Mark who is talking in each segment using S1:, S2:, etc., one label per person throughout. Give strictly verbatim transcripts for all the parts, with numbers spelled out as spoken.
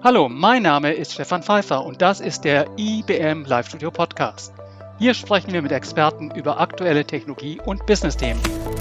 S1: Hallo, mein Name ist Stefan Pfeiffer und das ist der I B M Live Studio Podcast. Hier sprechen wir mit Experten über aktuelle Technologie- und Business-Themen.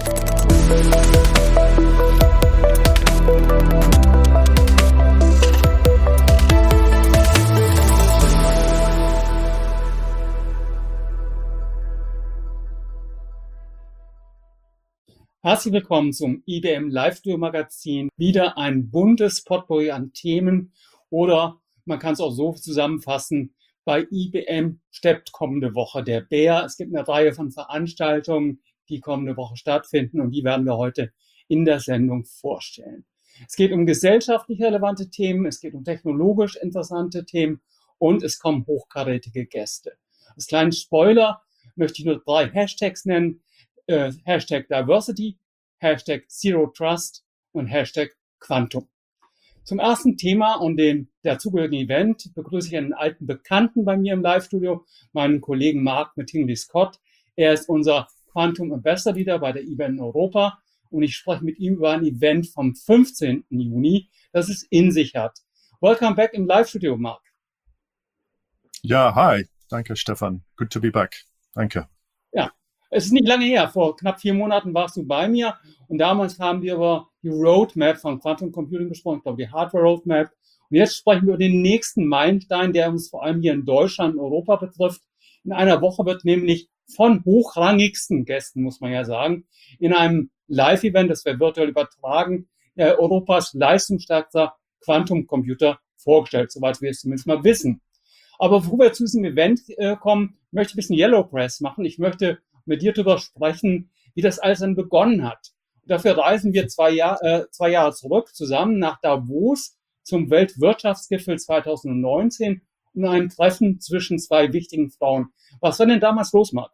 S1: Herzlich willkommen zum I B M Live Studio Magazin. Wieder ein buntes Potpourri an Themen oder man kann es auch so zusammenfassen, bei I B M steppt kommende Woche der Bär. Es gibt eine Reihe von Veranstaltungen, die kommende Woche stattfinden und die werden wir heute in der Sendung vorstellen. Es geht um gesellschaftlich relevante Themen, es geht um technologisch interessante Themen und es kommen hochkarätige Gäste. Als kleinen Spoiler möchte ich nur drei Hashtags nennen. Äh, Hashtag Diversity, Hashtag Zero Trust und Hashtag Quantum. Zum ersten Thema und dem dazugehörigen Event begrüße ich einen alten Bekannten bei mir im Live-Studio, meinen Kollegen Mark Mattingly-Scott. Er ist unser Quantum Ambassador Leader bei der I B M Europa und ich spreche mit ihm über ein Event vom fünfzehnten Juni, das es in sich hat. Welcome back im Live-Studio, Mark.
S2: Ja, hi. Danke, Stefan. Good to be back. Danke.
S1: Ja. Es ist nicht lange her, vor knapp vier Monaten warst du bei mir und damals haben wir über die Roadmap von Quantum Computing gesprochen, ich glaube die Hardware Roadmap. Und jetzt sprechen wir über den nächsten Meilenstein, der uns vor allem hier in Deutschland und Europa betrifft. In einer Woche wird nämlich von hochrangigsten Gästen, muss man ja sagen, in einem Live-Event, das wir virtuell übertragen, äh, Europas leistungsstärkster Quantum Computer vorgestellt, soweit wir es zumindest mal wissen. Aber bevor wir zu diesem Event äh, kommen, möchte ich ein bisschen Yellow Press machen. Ich möchte mit dir darüber sprechen, wie das alles dann begonnen hat. Und dafür reisen wir zwei, Jahr, äh, zwei Jahre zurück zusammen nach Davos zum Weltwirtschaftsgipfel zwanzig neunzehn und einem Treffen zwischen zwei wichtigen Frauen. Was war denn damals los, Marc?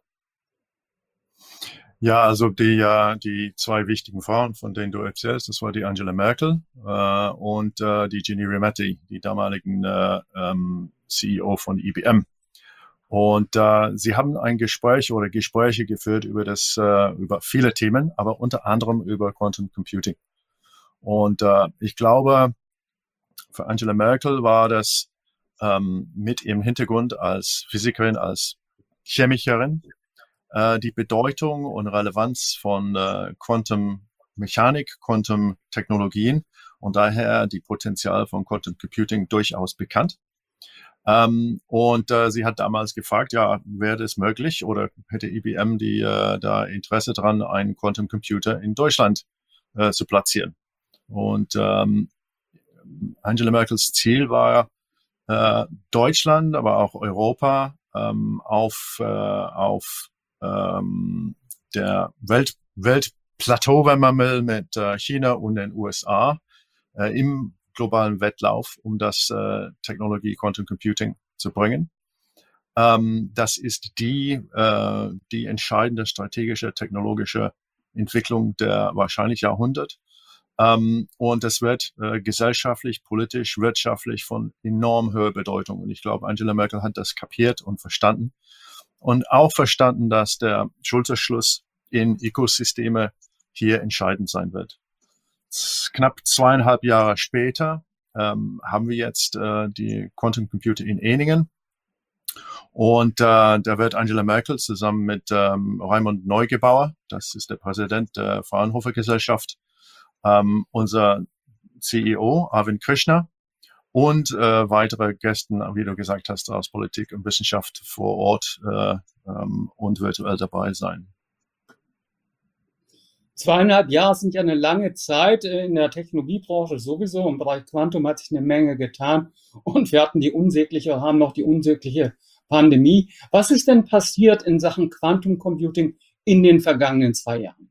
S2: Ja, also die, äh, die zwei wichtigen Frauen, von denen du erzählst, das war die Angela Merkel äh, und äh, die Ginni Rometty, die damaligen äh, ähm, C E O von I B M. Und äh, sie haben ein Gespräch oder Gespräche geführt über das äh, über viele Themen, aber unter anderem über Quantum Computing. Und äh, ich glaube, für Angela Merkel war das ähm, mit ihrem Hintergrund als Physikerin, als Chemikerin, äh, die Bedeutung und Relevanz von äh, Quantum Mechanik, Quantum Technologien und daher die Potenzial von Quantum Computing durchaus bekannt. Ähm, und äh, sie hat damals gefragt, ja, wäre es möglich oder hätte I B M die äh, da Interesse dran, einen Quantum Computer in Deutschland äh, zu platzieren? Und ähm, Angela Merkels Ziel war äh, Deutschland, aber auch Europa ähm, auf äh, auf ähm, der Welt Weltplateau, wenn man will, mit äh, China und den U S A äh, im globalen Wettlauf, um das äh, Technologie Quantum Computing zu bringen. Ähm, das ist die, äh, die entscheidende strategische, technologische Entwicklung der wahrscheinlich Jahrhundert. Ähm, und das wird äh, gesellschaftlich, politisch, wirtschaftlich von enorm hoher Bedeutung. Und ich glaube, Angela Merkel hat das kapiert und verstanden. Und auch verstanden, dass der Schulterschluss in Ökosysteme hier entscheidend sein wird. Knapp zweieinhalb Jahre später ähm, haben wir jetzt äh, die Quantum Computer in Ehningen. Und äh, da wird Angela Merkel zusammen mit ähm, Raimund Neugebauer, das ist der Präsident der Fraunhofer Gesellschaft, ähm, unser C E O, Arvind Krishna, und äh, weitere Gäste, wie du gesagt hast, aus Politik und Wissenschaft vor Ort äh, ähm, und virtuell dabei sein.
S1: Zweieinhalb Jahre sind ja eine lange Zeit in der Technologiebranche sowieso. Im Bereich Quantum hat sich eine Menge getan und wir hatten die unsägliche, haben noch die unsägliche Pandemie. Was ist denn passiert in Sachen Quantum Computing in den vergangenen zwei Jahren?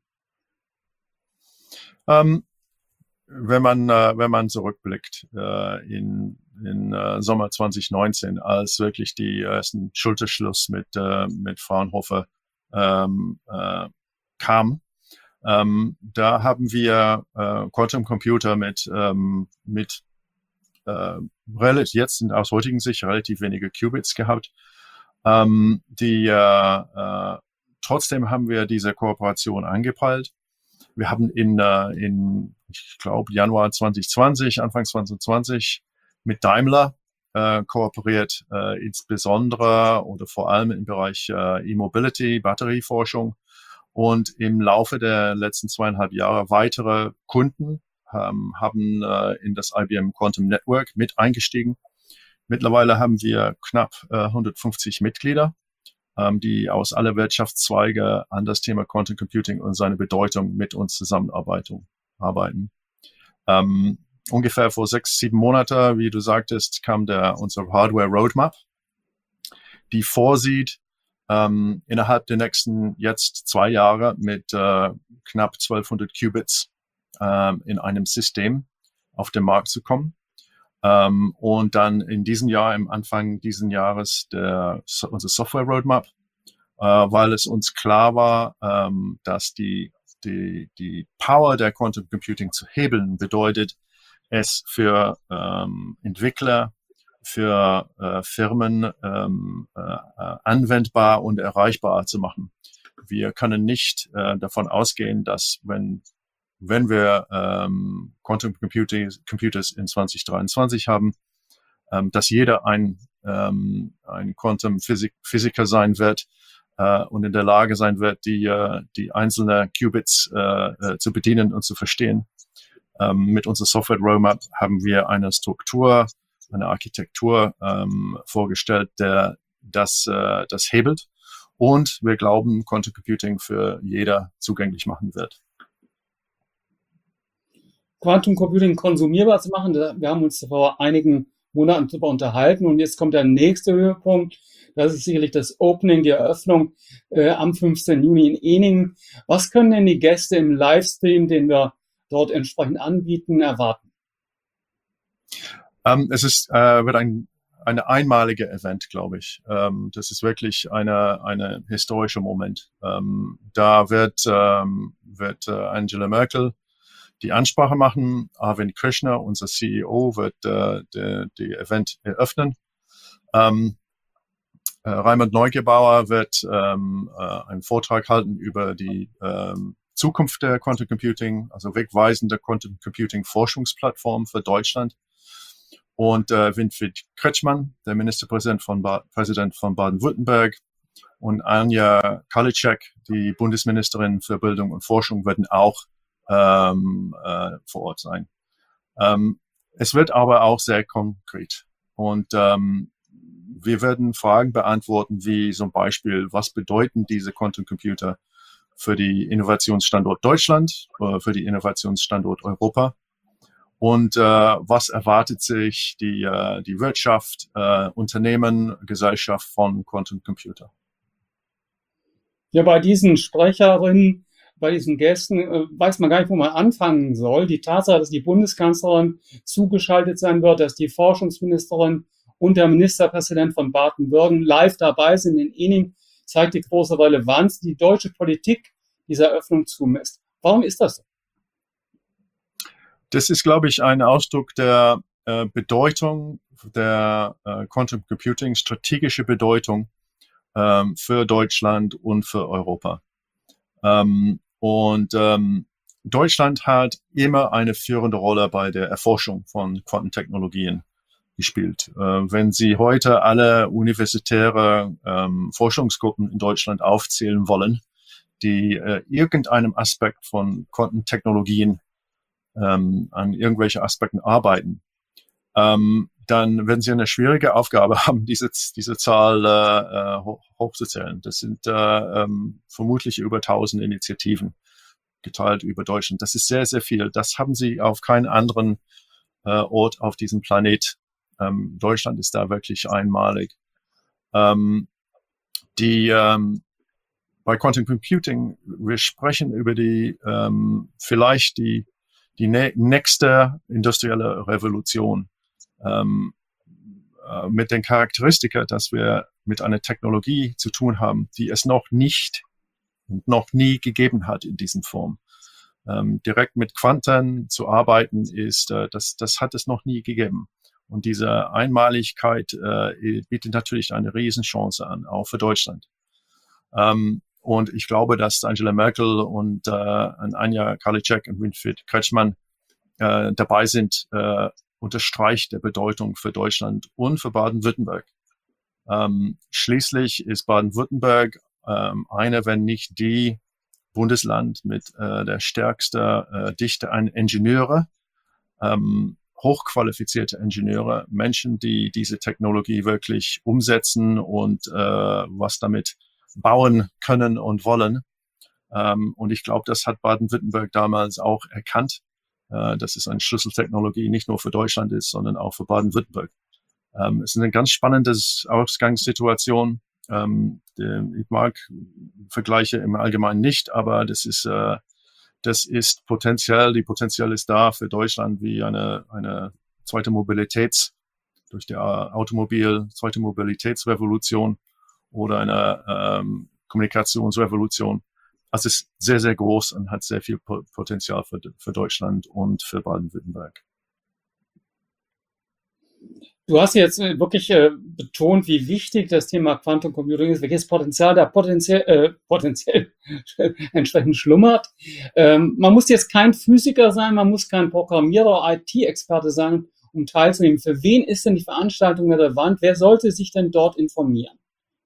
S2: Ähm, wenn man äh, wenn man zurückblickt äh, in in äh, Sommer zwanzig neunzehn, als wirklich die ersten Schulterschluss mit äh, mit Fraunhofer ähm, äh, kam. Ähm, da haben wir äh, Quantum Computer mit, ähm, mit äh, relativ, jetzt sind aus heutigen Sicht relativ wenige Qubits gehabt. Ähm, die, äh, äh, trotzdem haben wir diese Kooperation angepeilt. Wir haben in, äh, in ich glaube, Januar zwanzig zwanzig, Anfang zwanzig zwanzig mit Daimler äh, kooperiert, äh, insbesondere oder vor allem im Bereich äh, E-Mobility, Batterieforschung. Und im Laufe der letzten zweieinhalb Jahre weitere Kunden ähm, haben äh, in das I B M Quantum Network mit eingestiegen. Mittlerweile haben wir knapp äh, hundertfünfzig Mitglieder, ähm, die aus aller Wirtschaftszweige an das Thema Quantum Computing und seine Bedeutung mit uns zusammenarbeiten. Arbeiten. Ähm, ungefähr vor sechs, sieben Monaten, wie du sagtest, kam der unsere Hardware Roadmap, die vorsieht, ähm, innerhalb der nächsten jetzt zwei Jahre mit äh, knapp zwölfhundert Qubits ähm, in einem System auf den Markt zu kommen. Ähm, und dann in diesem Jahr, im Anfang dieses Jahres, der, unser Software Roadmap, äh, weil es uns klar war, ähm, dass die, die, die Power der Quantum Computing zu hebeln bedeutet, es für ähm, Entwickler, für äh, Firmen ähm, äh, anwendbar und erreichbar zu machen. Wir können nicht äh, davon ausgehen, dass wenn wenn wir ähm, Quantum Computing, Computers in zwanzig dreiundzwanzig haben, ähm, dass jeder ein, ähm, ein Quantum Physik, Physiker sein wird äh, und in der Lage sein wird, die, äh, die einzelnen Qubits äh, äh, zu bedienen und zu verstehen. Ähm, mit unserer Software Roadmap haben wir eine Struktur, eine Architektur ähm, vorgestellt, der das, äh, das hebelt. Und wir glauben, Quantum Computing für jeder zugänglich machen wird.
S1: Quantum Computing konsumierbar zu machen. Wir haben uns vor einigen Monaten darüber unterhalten und jetzt kommt der nächste Höhepunkt. Das ist sicherlich das Opening, die Eröffnung äh, am fünfzehnten Juni in Ehningen. Was können denn die Gäste im Livestream, den wir dort entsprechend anbieten, erwarten?
S2: Um, es ist, äh, wird ein eine einmalige Event, glaube ich. Ähm, das ist wirklich eine eine historischer Moment. Ähm, da wird ähm, wird äh, Angela Merkel die Ansprache machen. Arvind Krishna, unser C E O, wird äh, die, die Event eröffnen. Ähm, äh, Raimund Neugebauer wird ähm, äh, einen Vortrag halten über die ähm, Zukunft der Quantum Computing, also wegweisende Quantum Computing Forschungsplattform für Deutschland. Und äh, Winfried Kretschmann, der Ministerpräsident von, ba- Präsident von Baden-Württemberg, und Anja Karliczek, die Bundesministerin für Bildung und Forschung, werden auch ähm, äh, vor Ort sein. Ähm, es wird aber auch sehr konkret. Und ähm, wir werden Fragen beantworten, wie zum Beispiel, was bedeuten diese Quantum Computer für die Innovationsstandort Deutschland, äh, für die Innovationsstandort Europa? Und äh, was erwartet sich die, äh, die Wirtschaft, äh, Unternehmen, Gesellschaft von Quantum Computer?
S1: Ja, bei diesen Sprecherinnen, bei diesen Gästen äh, weiß man gar nicht, wo man anfangen soll. Die Tatsache, dass die Bundeskanzlerin zugeschaltet sein wird, dass die Forschungsministerin und der Ministerpräsident von Baden-Württemberg live dabei sind in Ehningen, zeigt die große Relevanz, die deutsche Politik dieser Eröffnung zumisst. Warum ist das so?
S2: Das ist, glaube ich, ein Ausdruck der äh, Bedeutung der äh, Quantum Computing, strategische Bedeutung ähm, für Deutschland und für Europa. Ähm, und ähm, Deutschland hat immer eine führende Rolle bei der Erforschung von Quantentechnologien gespielt. Äh, wenn Sie heute alle universitäre ähm, Forschungsgruppen in Deutschland aufzählen wollen, die äh, irgendeinem Aspekt von Quantentechnologien ähm, an irgendwelche Aspekten arbeiten, ähm, dann werden Sie eine schwierige Aufgabe haben, diese, diese Zahl äh, hoch, hochzuzählen. Das sind äh, ähm, vermutlich über tausend Initiativen geteilt über Deutschland. Das ist sehr, sehr viel. Das haben Sie auf keinen anderen äh, Ort auf diesem Planet. Ähm, Deutschland ist da wirklich einmalig. Ähm, die ähm, bei Quantum Computing, wir sprechen über die ähm, vielleicht die die ne- nächste industrielle Revolution ähm, äh, mit den Charakteristika, dass wir mit einer Technologie zu tun haben, die es noch nicht und noch nie gegeben hat in diesem Form. Ähm, direkt mit Quanten zu arbeiten ist, äh, das, das hat es noch nie gegeben. Und diese Einmaligkeit äh, bietet natürlich eine Riesenchance an, auch für Deutschland. Ähm, Und ich glaube, dass Angela Merkel und äh, Anja Karliczek und Winfried Kretschmann äh, dabei sind, äh, unterstreicht der Bedeutung für Deutschland und für Baden-Württemberg. Ähm, schließlich ist Baden-Württemberg ähm, eine, wenn nicht die Bundesland mit äh, der stärksten äh, Dichte an Ingenieure, ähm, hochqualifizierte Ingenieure, Menschen, die diese Technologie wirklich umsetzen und äh, was damit bauen können und wollen. Ähm, und ich glaube, das hat Baden-Württemberg damals auch erkannt, äh, dass es eine Schlüsseltechnologie nicht nur für Deutschland ist, sondern auch für Baden-Württemberg. Ähm, es ist eine ganz spannende Ausgangssituation. Ähm, die, ich mag Vergleiche im Allgemeinen nicht, aber das ist, äh, das ist potenziell, die Potenzial ist da für Deutschland wie eine, eine zweite Mobilitäts, durch die Automobil, zweite Mobilitätsrevolution oder eine ähm, Kommunikationsrevolution. Also es ist sehr, sehr groß und hat sehr viel Potenzial für, für Deutschland und für Baden-Württemberg.
S1: Du hast jetzt wirklich äh, betont, wie wichtig das Thema Quantum Computing ist, welches Potenzial da potenziell, äh, potenziell entsprechend schlummert. Ähm, man muss jetzt kein Physiker sein, man muss kein Programmierer, I T-Experte sein, um teilzunehmen. Für wen ist denn die Veranstaltung relevant? Wer sollte sich denn dort informieren?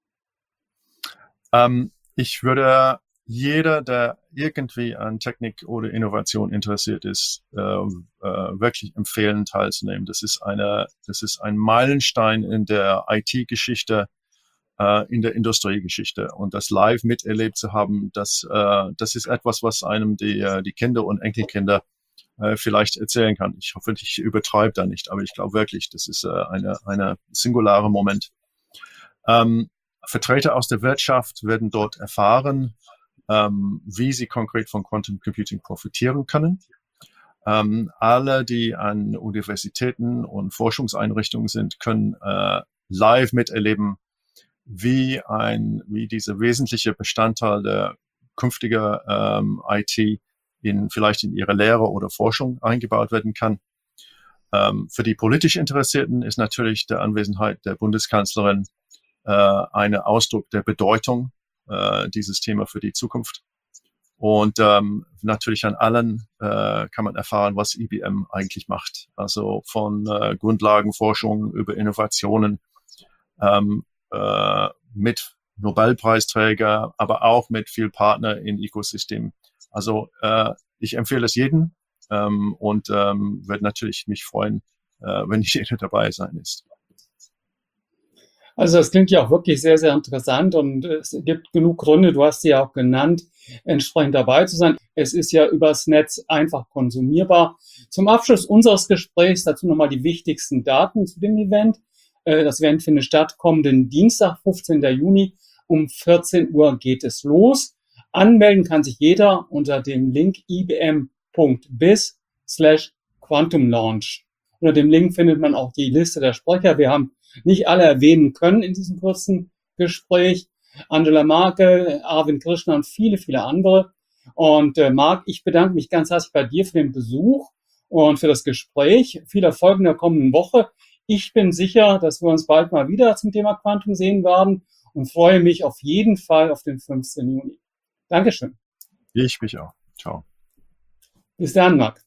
S2: Ähm, ich würde jeder, der irgendwie an Technik oder Innovation interessiert ist, äh, äh, wirklich empfehlen, teilzunehmen. Das ist eine, das ist ein Meilenstein in der I T-Geschichte, äh, in der Industriegeschichte. Und das live miterlebt zu haben, das, äh, das ist etwas, was einem die, die Kinder und Enkelkinder äh, vielleicht erzählen kann. Ich hoffe, ich übertreibe da nicht, aber ich glaube wirklich, das ist äh, eine, eine singulare Moment. Ähm, Vertreter aus der Wirtschaft werden dort erfahren, ähm, wie sie konkret von Quantum Computing profitieren können. Ähm, alle, die an Universitäten und Forschungseinrichtungen sind, können äh, live miterleben, wie ein, wie dieser wesentliche Bestandteil der künftigen ähm, I T in, vielleicht in ihre Lehre oder Forschung eingebaut werden kann. Ähm, für die politisch Interessierten ist natürlich die Anwesenheit der Bundeskanzlerin äh, ein Ausdruck der Bedeutung äh, dieses Thema für die Zukunft. Und ähm, natürlich an allen äh, kann man erfahren, was I B M eigentlich macht. Also von äh, Grundlagenforschung über Innovationen ähm, äh, mit Nobelpreisträger, aber auch mit viel Partner im Ökosystem. Also äh, ich empfehle es jedem ähm, und ähm, würde natürlich mich freuen, äh, wenn jeder dabei sein ist.
S1: Also das klingt ja auch wirklich sehr, sehr interessant und es gibt genug Gründe, du hast sie ja auch genannt, entsprechend dabei zu sein. Es ist ja übers Netz einfach konsumierbar. Zum Abschluss unseres Gesprächs dazu nochmal die wichtigsten Daten zu dem Event. Das Event findet statt kommenden Dienstag, fünfzehnten Juni, um vierzehn Uhr geht es los. Anmelden kann sich jeder unter dem Link ibm.biz slash Quantum Launch. Unter dem Link findet man auch die Liste der Sprecher. Wir haben nicht alle erwähnen können in diesem kurzen Gespräch. Angela Merkel, Arvind Krishna und viele, viele andere. Und äh, Marc, ich bedanke mich ganz herzlich bei dir für den Besuch und für das Gespräch. Viel Erfolg in der kommenden Woche. Ich bin sicher, dass wir uns bald mal wieder zum Thema Quantum sehen werden und freue mich auf jeden Fall auf den fünfzehnten Juni. Dankeschön.
S2: Ich mich auch. Ciao.
S1: Bis dann, Marc.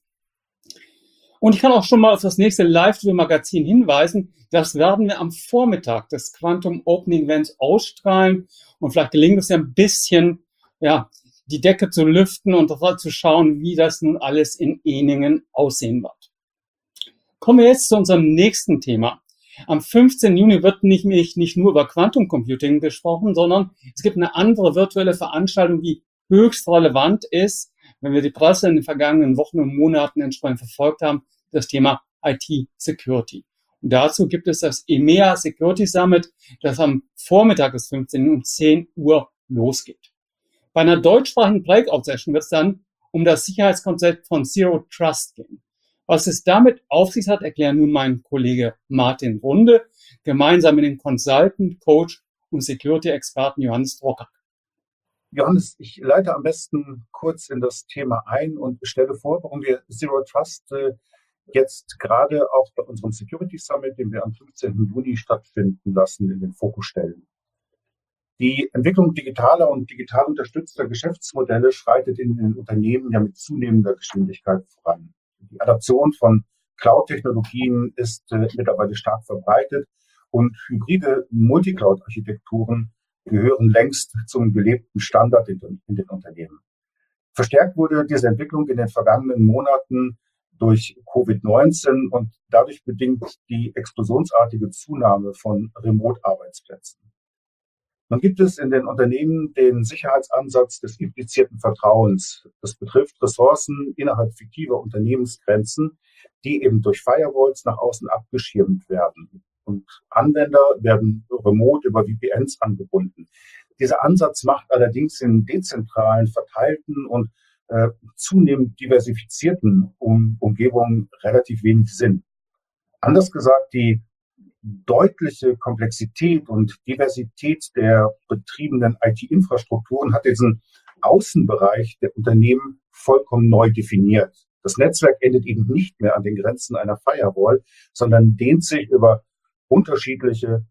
S1: Und ich kann auch schon mal auf das nächste Live-Magazin hinweisen. Das werden wir am Vormittag des Quantum Opening Events ausstrahlen. Und vielleicht gelingt es ja ein bisschen, ja, die Decke zu lüften und zu schauen, wie das nun alles in Ehningen aussehen wird. Kommen wir jetzt zu unserem nächsten Thema. Am fünfzehnten Juni wird nicht, nicht nur über Quantum Computing gesprochen, sondern es gibt eine andere virtuelle Veranstaltung, die höchst relevant ist, wenn wir die Presse in den vergangenen Wochen und Monaten entsprechend verfolgt haben, das Thema I T-Security. Und dazu gibt es das E M E A Security Summit, das am Vormittag des fünfzehnten um zehn Uhr losgeht. Bei einer deutschsprachigen Breakout-Session wird es dann um das Sicherheitskonzept von Zero Trust gehen. Was es damit auf sich hat, erklärt nun mein Kollege Martin Runde, gemeinsam mit dem Consultant, Coach und Security-Experten Johannes Drucker.
S3: Johannes, ich leite am besten kurz in das Thema ein und stelle vor, warum wir Zero Trust äh, jetzt gerade auch bei unserem Security Summit, den wir am fünfzehnten Juni stattfinden lassen, in den Fokus stellen. Die Entwicklung digitaler und digital unterstützter Geschäftsmodelle schreitet in den Unternehmen ja mit zunehmender Geschwindigkeit voran. Die Adaption von Cloud-Technologien ist äh, mittlerweile stark verbreitet und hybride Multicloud-Architekturen gehören längst zum gelebten Standard in, in den Unternehmen. Verstärkt wurde diese Entwicklung in den vergangenen Monaten durch Covid neunzehn und dadurch bedingt die explosionsartige Zunahme von Remote-Arbeitsplätzen. Nun gibt es in den Unternehmen den Sicherheitsansatz des implizierten Vertrauens. Das betrifft Ressourcen innerhalb fiktiver Unternehmensgrenzen, die eben durch Firewalls nach außen abgeschirmt werden. Und Anwender werden remote über V P Ns angebunden. Dieser Ansatz macht allerdings in dezentralen, verteilten und äh, zunehmend diversifizierten um, Umgebungen relativ wenig Sinn. Anders gesagt, die deutliche Komplexität und Diversität der betriebenen I T-Infrastrukturen hat diesen Außenbereich der Unternehmen vollkommen neu definiert. Das Netzwerk endet eben nicht mehr an den Grenzen einer Firewall, sondern dehnt sich über unterschiedliche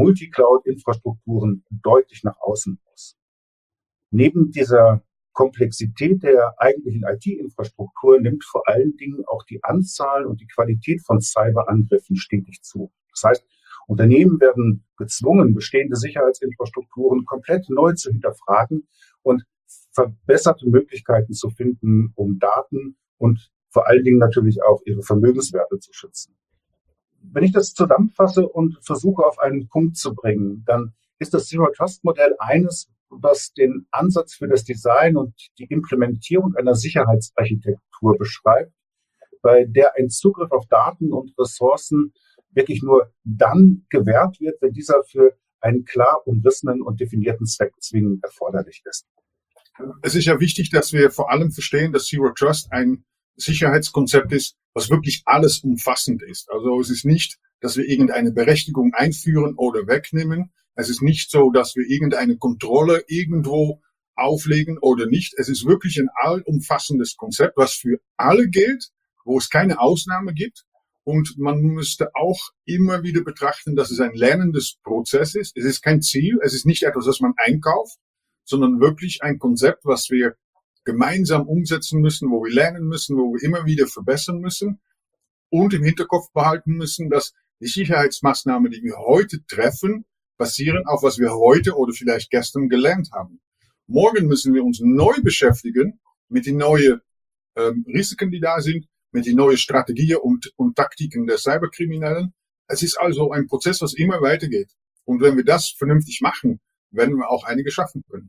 S3: Multicloud-Infrastrukturen deutlich nach außen aus. Neben dieser Komplexität der eigentlichen I T-Infrastruktur nimmt vor allen Dingen auch die Anzahl und die Qualität von Cyberangriffen stetig zu. Das heißt, Unternehmen werden gezwungen, bestehende Sicherheitsinfrastrukturen komplett neu zu hinterfragen und verbesserte Möglichkeiten zu finden, um Daten und vor allen Dingen natürlich auch ihre Vermögenswerte zu schützen. Wenn ich das zusammenfasse und versuche auf einen Punkt zu bringen, dann ist das Zero-Trust-Modell eines, was den Ansatz für das Design und die Implementierung einer Sicherheitsarchitektur beschreibt, bei der ein Zugriff auf Daten und Ressourcen wirklich nur dann gewährt wird, wenn dieser für einen klar umrissenen und definierten Zweck zwingend erforderlich ist.
S4: Es ist ja wichtig, dass wir vor allem verstehen, dass Zero Trust ein Sicherheitskonzept ist, was wirklich alles umfassend ist. Also es ist nicht, dass wir irgendeine Berechtigung einführen oder wegnehmen. Es ist nicht so, dass wir irgendeine Kontrolle irgendwo auflegen oder nicht. Es ist wirklich ein allumfassendes Konzept, was für alle gilt, wo es keine Ausnahme gibt. Und man müsste auch immer wieder betrachten, dass es ein lernendes Prozess ist. Es ist kein Ziel, es ist nicht etwas, das man einkauft, sondern wirklich ein Konzept, was wir gemeinsam umsetzen müssen, wo wir lernen müssen, wo wir immer wieder verbessern müssen und im Hinterkopf behalten müssen, dass die Sicherheitsmaßnahmen, die wir heute treffen, basieren auf, was wir heute oder vielleicht gestern gelernt haben. Morgen müssen wir uns neu beschäftigen mit den neuen ähm, Risiken, die da sind, mit den neuen Strategien und, und Taktiken der Cyberkriminellen. Es ist also ein Prozess, was immer weitergeht. Und wenn wir das vernünftig machen, werden wir auch einige schaffen können.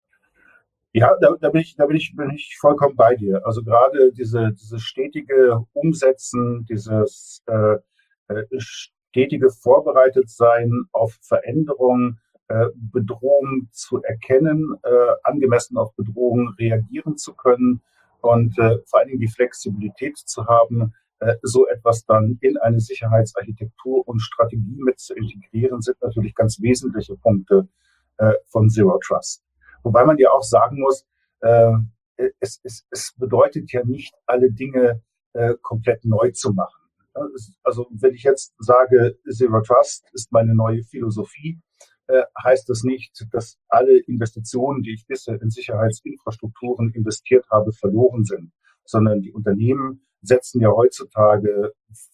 S3: Ja, da, da, bin ich, da bin ich, bin ich vollkommen bei dir. Also gerade diese, diese stetige Umsetzen, dieses äh, äh, stetige Vorbereitetsein auf Veränderungen, äh, Bedrohungen zu erkennen, äh, angemessen auf Bedrohungen reagieren zu können und äh, vor allen Dingen die Flexibilität zu haben, äh, so etwas dann in eine Sicherheitsarchitektur und Strategie mit zu integrieren, sind natürlich ganz wesentliche Punkte äh, von Zero Trust. Wobei man ja auch sagen muss, äh, es, es, es bedeutet ja nicht, alle Dinge äh, komplett neu zu machen. Also wenn ich jetzt sage, Zero Trust ist meine neue Philosophie, äh, heißt das nicht, dass alle Investitionen, die ich bisher in Sicherheitsinfrastrukturen investiert habe, verloren sind, sondern die Unternehmen setzen ja heutzutage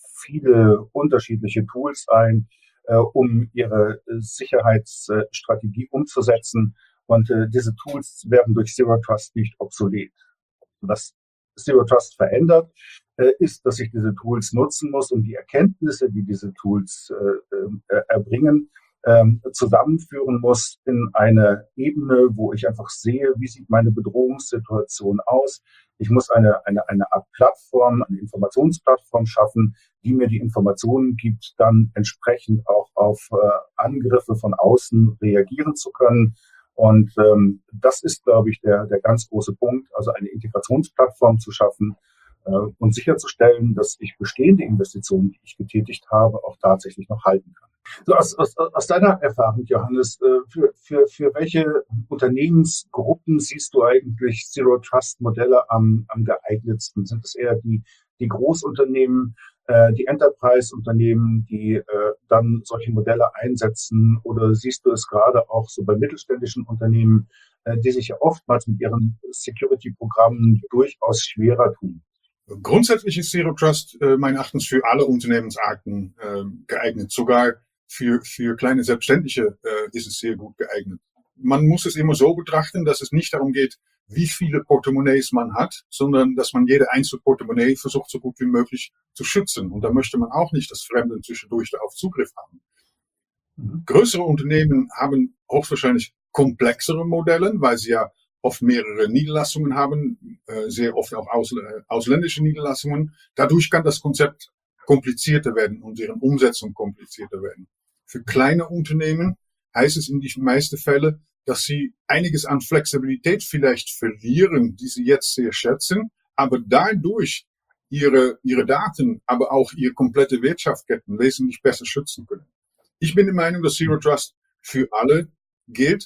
S3: viele unterschiedliche Tools ein, äh, um ihre Sicherheitsstrategie umzusetzen. Und äh, diese Tools werden durch Zero Trust nicht obsolet. Was Zero Trust verändert, äh, ist, dass ich diese Tools nutzen muss, um die Erkenntnisse, die diese Tools äh, äh, erbringen, äh, zusammenführen muss in eine Ebene, wo ich einfach sehe, wie sieht meine Bedrohungssituation aus. Ich muss eine, eine, eine Art Plattform, eine Informationsplattform schaffen, die mir die Informationen gibt, dann entsprechend auch auf äh, Angriffe von außen reagieren zu können. Und ähm, das ist, glaube ich, der, der ganz große Punkt, also eine Integrationsplattform zu schaffen äh, und sicherzustellen, dass ich bestehende Investitionen, die ich getätigt habe, auch tatsächlich noch halten kann. So aus, aus, aus deiner Erfahrung, Johannes, äh, für, für, für welche Unternehmensgruppen siehst du eigentlich Zero-Trust-Modelle am, am geeignetsten? Sind es eher die, die Großunternehmen, die Enterprise-Unternehmen, die äh, dann solche Modelle einsetzen? Oder siehst du es gerade auch so bei mittelständischen Unternehmen, äh, die sich ja oftmals mit ihren Security-Programmen durchaus schwerer tun?
S4: Grundsätzlich ist Zero Trust äh, meines Erachtens für alle Unternehmensarten äh, geeignet. Sogar für, für kleine Selbstständige äh, ist es sehr gut geeignet. Man muss es immer so betrachten, dass es nicht darum geht, wie viele Portemonnaies man hat, sondern dass man jede einzelne Portemonnaie versucht, so gut wie möglich zu schützen. Und da möchte man auch nicht, dass Fremde zwischendurch darauf Zugriff haben. Mhm. Größere Unternehmen haben hochwahrscheinlich komplexere Modelle, weil sie ja oft mehrere Niederlassungen haben, äh, sehr oft auch aus, äh, ausländische Niederlassungen. Dadurch kann das Konzept komplizierter werden und deren Umsetzung komplizierter werden. Für kleine Unternehmen heißt es in den meisten Fällen, dass sie einiges an Flexibilität vielleicht verlieren, die sie jetzt sehr schätzen, aber dadurch ihre, ihre Daten, aber auch ihre komplette Wirtschaftsketten wesentlich besser schützen können. Ich bin der Meinung, dass Zero Trust für alle gilt,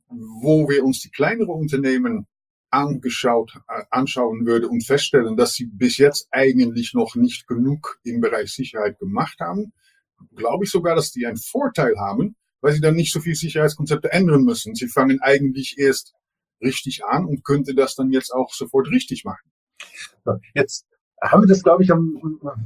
S4: wo wir uns die kleineren Unternehmen angeschaut, äh, anschauen würden und feststellen, dass sie bis jetzt eigentlich noch nicht genug im Bereich Sicherheit gemacht haben, glaube ich sogar, dass die einen Vorteil haben, weil sie dann nicht so viel Sicherheitskonzepte ändern müssen. Sie fangen eigentlich erst richtig an und könnte das dann jetzt auch sofort richtig machen.
S3: Jetzt haben wir das, glaube ich, am,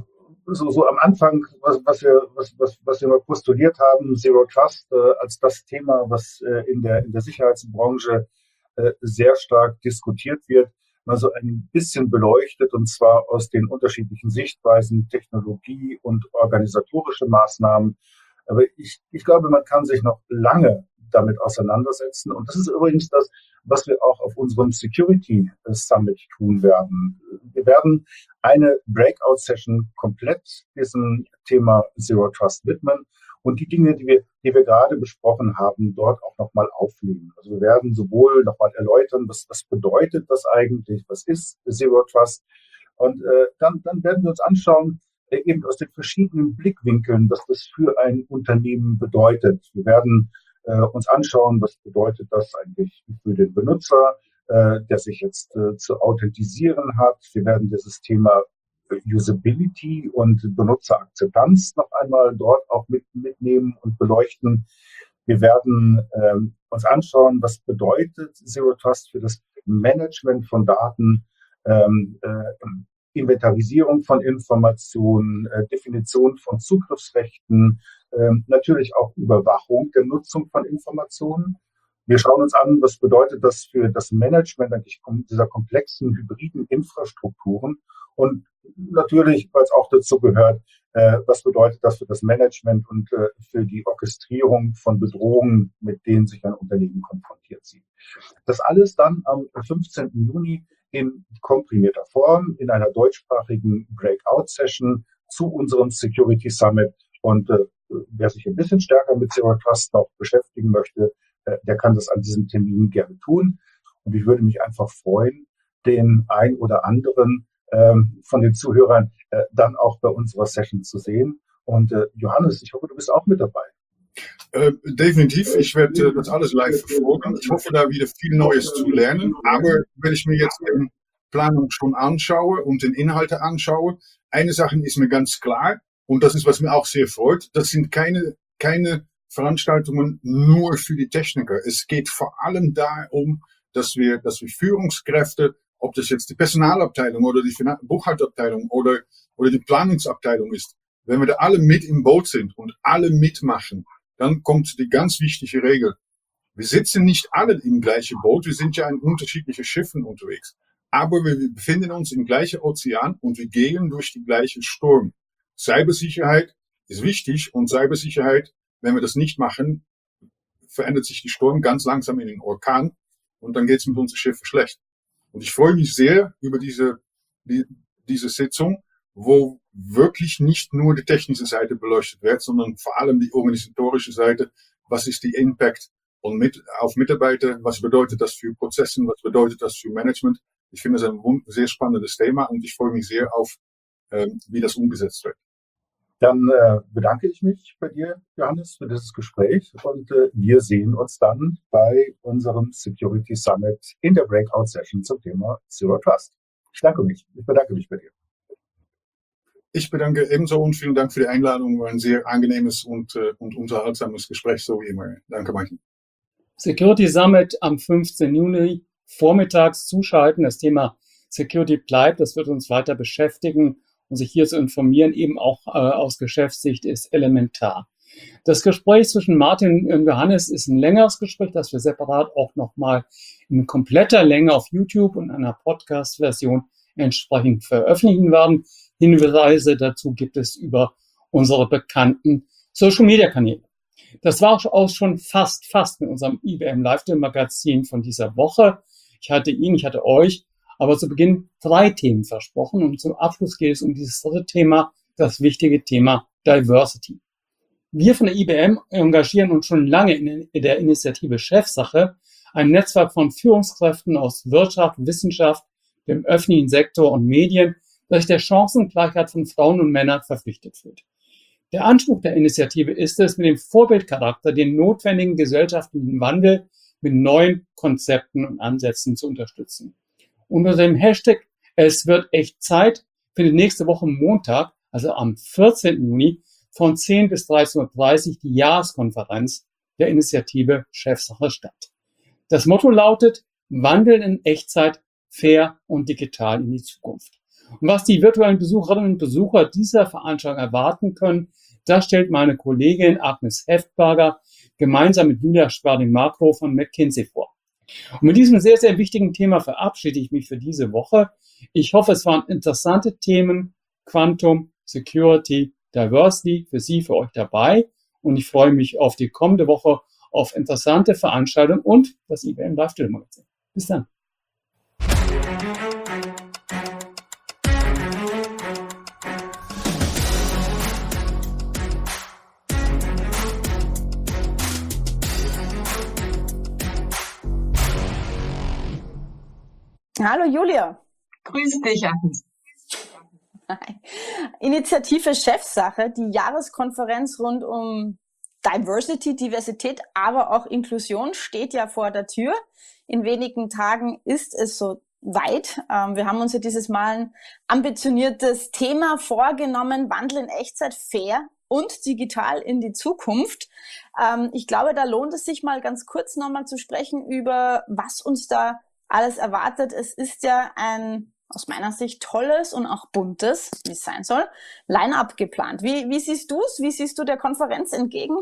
S3: so, so am Anfang, was, was, wir, was, was, was wir mal postuliert haben, Zero Trust äh, als das Thema, was äh, in, der, in der Sicherheitsbranche äh, sehr stark diskutiert wird, mal so ein bisschen beleuchtet, und zwar aus den unterschiedlichen Sichtweisen, Technologie und organisatorische Maßnahmen. Aber ich, ich glaube, man kann sich noch lange damit auseinandersetzen. Und das ist übrigens das, was wir auch auf unserem Security Summit tun werden. Wir werden eine Breakout-Session komplett diesem Thema Zero Trust widmen und die Dinge, die wir, die wir gerade besprochen haben, dort auch nochmal aufnehmen. Also wir werden sowohl nochmal erläutern, was, was bedeutet das eigentlich, was ist Zero Trust, und äh, dann, dann werden wir uns anschauen, äh, eben aus den verschiedenen Blickwinkeln, was das für ein Unternehmen bedeutet. Wir werden äh, uns anschauen, was bedeutet das eigentlich für den Benutzer, äh, der sich jetzt äh, zu authentisieren hat. Wir werden dieses Thema Usability und Benutzerakzeptanz noch einmal dort auch mit, mitnehmen und beleuchten. Wir werden ähm, uns anschauen, was bedeutet Zero Trust für das Management von Daten, ähm, äh, Inventarisierung von Informationen, äh, Definition von Zugriffsrechten, äh, natürlich auch Überwachung der Nutzung von Informationen. Wir schauen uns an, was bedeutet das für das Management eigentlich dieser komplexen hybriden Infrastrukturen, und natürlich, weil es auch dazu gehört, äh, was bedeutet das für das Management und äh, für die Orchestrierung von Bedrohungen, mit denen sich ein Unternehmen konfrontiert sieht. Das alles dann am fünfzehnten Juni in komprimierter Form in einer deutschsprachigen Breakout-Session zu unserem Security Summit. Und äh, wer sich ein bisschen stärker mit Zero Trust noch beschäftigen möchte, äh, der kann das an diesem Termin gerne tun. Und ich würde mich einfach freuen, den ein oder anderen ähm, von den Zuhörern äh, dann auch bei unserer Session zu sehen. Und äh, Johannes, ich hoffe, du bist auch mit dabei.
S4: Äh, definitiv, ich werde äh, das alles live verfolgen. Ich hoffe, da wieder viel Neues zu lernen. Aber wenn ich mir jetzt die Planung schon anschaue und den Inhalte anschaue, eine Sache ist mir ganz klar, und das ist, was mir auch sehr freut, das sind keine, keine Veranstaltungen nur für die Techniker. Es geht vor allem darum, dass wir, dass wir Führungskräfte, ob das jetzt die Personalabteilung oder die Buchhalterabteilung oder, oder die Planungsabteilung ist, wenn wir da alle mit im Boot sind und alle mitmachen, dann kommt die ganz wichtige Regel. Wir sitzen nicht alle im gleichen Boot, wir sind ja in unterschiedlichen Schiffen unterwegs. Aber wir befinden uns im gleichen Ozean und wir gehen durch die gleiche Sturm. Cybersicherheit ist wichtig, und Cybersicherheit, wenn wir das nicht machen, verändert sich die Sturm ganz langsam in den Orkan und dann geht es mit unseren Schiffen schlecht. Und ich freue mich sehr über diese, die, diese Sitzung, wo wirklich nicht nur die technische Seite beleuchtet wird, sondern vor allem die organisatorische Seite. Was ist die Impact und mit, auf Mitarbeiter? Was bedeutet das für Prozesse? Was bedeutet das für Management? Ich finde das ein sehr spannendes Thema und ich freue mich sehr auf, ähm, wie das umgesetzt wird.
S3: Dann äh, bedanke ich mich bei dir, Johannes, für dieses Gespräch, und äh, wir sehen uns dann bei unserem Security Summit in der Breakout Session zum Thema Zero Trust. Ich danke mich. Ich bedanke mich bei dir.
S4: Ich bedanke ebenso und vielen Dank für die Einladung. War ein sehr angenehmes und, äh, und unterhaltsames Gespräch, so wie immer. Danke, Martin.
S1: Security Summit am fünfzehnten Juni, vormittags zuschalten. Das Thema Security bleibt, das wird uns weiter beschäftigen und sich hier zu informieren, eben auch äh, aus Geschäftssicht, ist elementar. Das Gespräch zwischen Martin und Johannes ist ein längeres Gespräch, das wir separat auch nochmal in kompletter Länge auf YouTube und einer Podcast-Version entsprechend veröffentlichen werden. Hinweise dazu gibt es über unsere bekannten Social-Media-Kanäle. Das war auch schon fast, fast mit unserem I B M Live-Magazin von dieser Woche. Ich hatte ihn, ich hatte euch, aber zu Beginn drei Themen versprochen und zum Abschluss geht es um dieses dritte Thema, das wichtige Thema Diversity. Wir von der I B M engagieren uns schon lange in der Initiative Chefsache, ein Netzwerk von Führungskräften aus Wirtschaft, Wissenschaft, dem öffentlichen Sektor und Medien, das sich der Chancengleichheit von Frauen und Männern verpflichtet fühlt. Der Anspruch der Initiative ist es, mit dem Vorbildcharakter den notwendigen gesellschaftlichen Wandel mit neuen Konzepten und Ansätzen zu unterstützen. Unter dem Hashtag Es wird echt Zeit findet nächste Woche Montag, also am vierzehnten Juni, von zehn bis dreizehn Uhr dreißig die Jahreskonferenz der Initiative Chefsache statt. Das Motto lautet: Wandeln in Echtzeit, fair und digital in die Zukunft. Und was die virtuellen Besucherinnen und Besucher dieser Veranstaltung erwarten können, das stellt meine Kollegin Agnes Heftberger gemeinsam mit Julia Schwerding-Markrow von McKinsey vor. Und mit diesem sehr, sehr wichtigen Thema verabschiede ich mich für diese Woche. Ich hoffe, es waren interessante Themen, Quantum, Security, Diversity für Sie, für euch dabei. Und ich freue mich auf die kommende Woche, auf interessante Veranstaltungen und das I B M Live-Magazin. Bis dann.
S5: Hallo Julia.
S6: Grüß dich, Agnes.
S5: Initiative Chefsache, die Jahreskonferenz rund um Diversity, Diversität, aber auch Inklusion steht ja vor der Tür. In wenigen Tagen ist es so weit. Wir haben uns ja dieses Mal ein ambitioniertes Thema vorgenommen: Wandel in Echtzeit, fair und digital in die Zukunft. Ich glaube, da lohnt es sich mal ganz kurz nochmal zu sprechen über, was uns da alles erwartet. Es ist ja ein, aus meiner Sicht, tolles und auch buntes, wie es sein soll, Line-up geplant. Wie, wie siehst du es? Wie siehst du der Konferenz entgegen?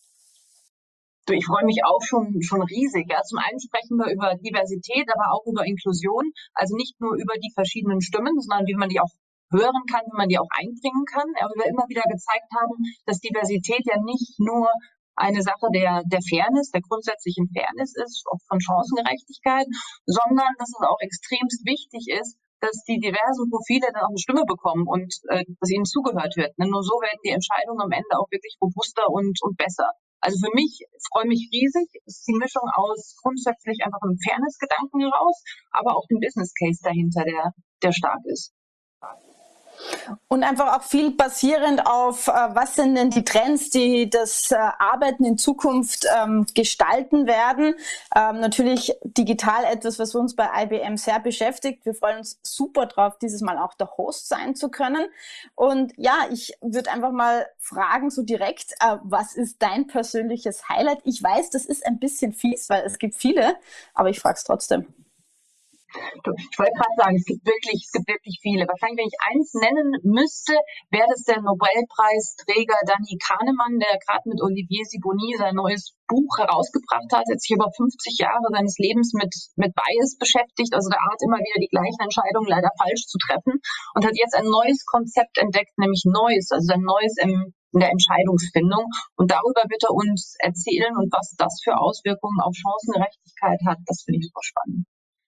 S6: Du, ich freue mich auch schon, schon riesig. Ja. Zum einen sprechen wir über Diversität, aber auch über Inklusion. Also nicht nur über die verschiedenen Stimmen, sondern wie man die auch hören kann, wie man die auch einbringen kann. Aber wir immer wieder gezeigt haben, dass Diversität ja nicht nur eine Sache der, der Fairness, der grundsätzlichen Fairness ist, auch von Chancengerechtigkeit, sondern dass es auch extremst wichtig ist, dass die diversen Profile dann auch eine Stimme bekommen und äh, dass ihnen zugehört wird. Denn nur so werden die Entscheidungen am Ende auch wirklich robuster und, und besser. Also für mich, ich freue mich riesig, es ist die Mischung aus grundsätzlich einfach einem Fairness-Gedanken heraus, aber auch dem Business Case dahinter, der, der stark ist.
S5: Und einfach auch viel basierend auf, äh, was sind denn die Trends, die das äh, Arbeiten in Zukunft ähm, gestalten werden. Ähm, natürlich digital etwas, was uns bei I B M sehr beschäftigt. Wir freuen uns super drauf, dieses Mal auch der Host sein zu können. Und ja, ich würde einfach mal fragen, so direkt, äh, was ist dein persönliches Highlight? Ich weiß, das ist ein bisschen fies, weil es gibt viele, aber ich frage es trotzdem.
S6: Ich wollte gerade sagen, es gibt wirklich, es gibt wirklich viele. Wahrscheinlich, wenn ich eins nennen müsste, wäre das der Nobelpreisträger Danny Kahnemann, der gerade mit Olivier Sibony sein neues Buch herausgebracht hat, hat sich über fünfzig Jahre seines Lebens mit, mit Bias beschäftigt, also der Art, immer wieder die gleichen Entscheidungen leider falsch zu treffen, und hat jetzt ein neues Konzept entdeckt, nämlich Neues, also ein Neues im in der Entscheidungsfindung. Und darüber wird er uns erzählen, und was das für Auswirkungen auf Chancengerechtigkeit hat. Das finde ich super spannend.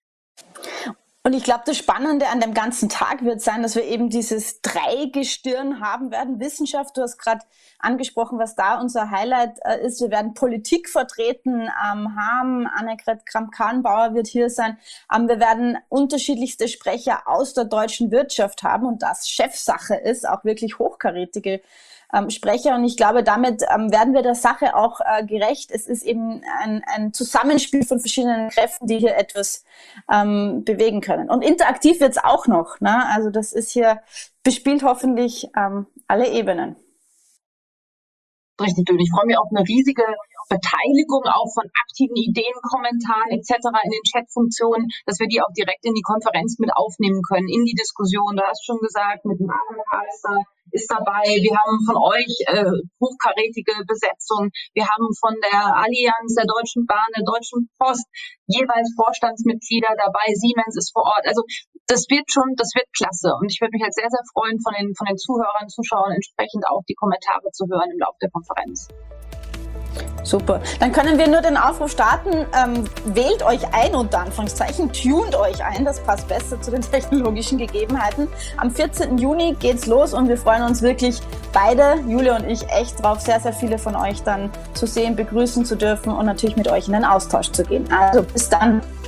S5: Und ich glaube, das Spannende an dem ganzen Tag wird sein, dass wir eben dieses Dreigestirn haben werden. Wissenschaft, du hast gerade angesprochen, was da unser Highlight äh, ist. Wir werden Politik vertreten ähm, haben. Annegret Kramp-Karrenbauer wird hier sein. Ähm, wir werden unterschiedlichste Sprecher aus der deutschen Wirtschaft haben, und das Chefsache ist, auch wirklich hochkarätige Ähm, Sprecher. Und ich glaube, damit ähm, werden wir der Sache auch äh, gerecht. Es ist eben ein, ein Zusammenspiel von verschiedenen Kräften, die hier etwas ähm, bewegen können. Und interaktiv wird es auch noch. Ne? Also das ist hier, bespielt hoffentlich ähm, alle Ebenen.
S6: Richtig, und ich freue mich auf eine riesige Beteiligung auch von aktiven Ideen, Kommentaren et cetera in den Chatfunktionen, dass wir die auch direkt in die Konferenz mit aufnehmen können, in die Diskussion. Du hast schon gesagt, mit Martin Alster ist dabei. Wir haben von euch äh, hochkarätige Besetzung. Wir haben von der Allianz, der Deutschen Bahn, der Deutschen Post jeweils Vorstandsmitglieder dabei. Siemens ist vor Ort. Also das wird schon, das wird klasse. Und ich würde mich jetzt sehr, sehr freuen, von den, von den Zuhörern, Zuschauern entsprechend auch die Kommentare zu hören im Laufe der Konferenz.
S5: Super. Dann können wir nur den Aufruf starten. Ähm, wählt euch ein, unter Anführungszeichen, tunt euch ein. Das passt besser zu den technologischen Gegebenheiten. Am vierzehnten Juni geht's los und wir freuen uns wirklich beide, Julia und ich, echt drauf, sehr, sehr viele von euch dann zu sehen, begrüßen zu dürfen und natürlich mit euch in den Austausch zu gehen. Also bis dann.